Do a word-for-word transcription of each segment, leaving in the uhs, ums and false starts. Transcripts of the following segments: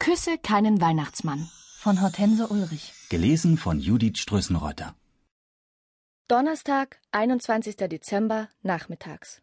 Küsse keinen Weihnachtsmann von Hortense Ulrich. Gelesen von Judith Strößenreuter. Donnerstag, einundzwanzigster Dezember, nachmittags.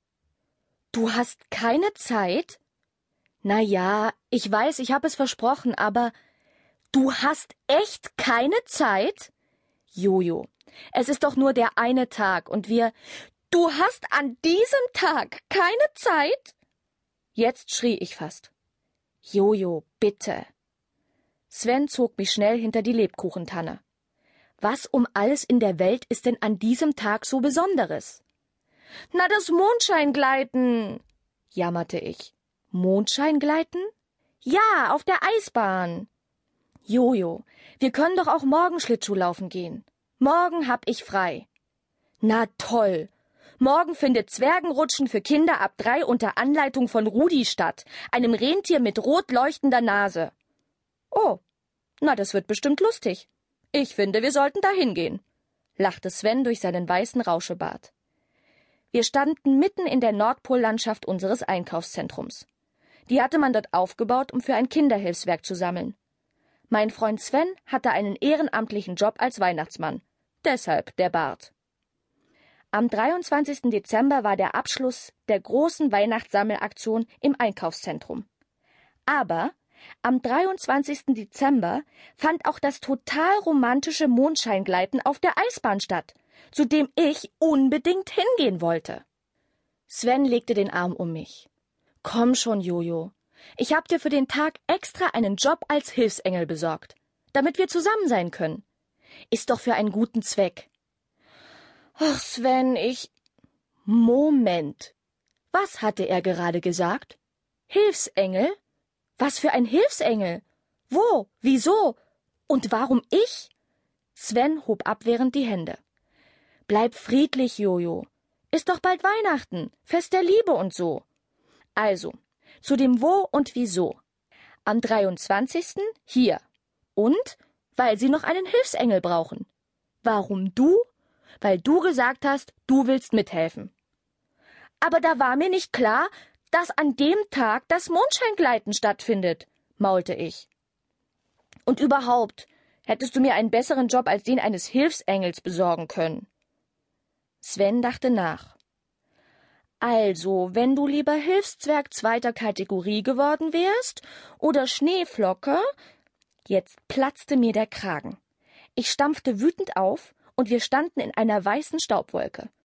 Du hast keine Zeit? Na ja, ich weiß, ich habe es versprochen, aber du hast echt keine Zeit? Jojo, es ist doch nur der eine Tag und wir... Du hast an diesem Tag keine Zeit? Jetzt schrie ich fast. Jojo, bitte. Sven zog mich schnell hinter die Lebkuchentanne. Was um alles in der Welt ist denn an diesem Tag so Besonderes? Na, das Mondscheingleiten, jammerte ich. Mondscheingleiten? Ja, auf der Eisbahn. Jojo, wir können doch auch morgen Schlittschuh laufen gehen. Morgen hab ich frei. Na toll. Morgen findet Zwergenrutschen für Kinder ab drei unter Anleitung von Rudi statt, einem Rentier mit rot leuchtender Nase. Oh, na, das wird bestimmt lustig. Ich finde, wir sollten da hingehen, lachte Sven durch seinen weißen Rauschebart. Wir standen mitten in der Nordpollandschaft unseres Einkaufszentrums. Die hatte man dort aufgebaut, um für ein Kinderhilfswerk zu sammeln. Mein Freund Sven hatte einen ehrenamtlichen Job als Weihnachtsmann. Deshalb der Bart. Am dreiundzwanzigsten Dezember war der Abschluss der großen Weihnachtssammelaktion im Einkaufszentrum. Aber am dreiundzwanzigsten Dezember fand auch das total romantische Mondscheingleiten auf der Eisbahn statt, zu dem ich unbedingt hingehen wollte. Sven legte den Arm um mich. Komm schon, Jojo. Ich hab dir für den Tag extra einen Job als Hilfsengel besorgt, damit wir zusammen sein können. Ist doch für einen guten Zweck. Ach, Sven, ich... Moment. Was hatte er gerade gesagt? Hilfsengel? Was für ein Hilfsengel? Wo? Wieso? Und warum ich? Sven hob abwehrend die Hände. Bleib friedlich, Jojo. Ist doch bald Weihnachten, Fest der Liebe und so. Also, zu dem Wo und Wieso. Am dreiundzwanzigsten hier. Und weil sie noch einen Hilfsengel brauchen. Warum du? Weil du gesagt hast, du willst mithelfen. Aber da war mir nicht klar, dass an dem Tag das Mondscheingleiten stattfindet, maulte ich. Und überhaupt, hättest du mir einen besseren Job als den eines Hilfsengels besorgen können. Sven dachte nach. Also, wenn du lieber Hilfszwerg zweiter Kategorie geworden wärst oder Schneeflocke... Jetzt platzte mir der Kragen. Ich stampfte wütend auf, und wir standen in einer weißen Staubwolke.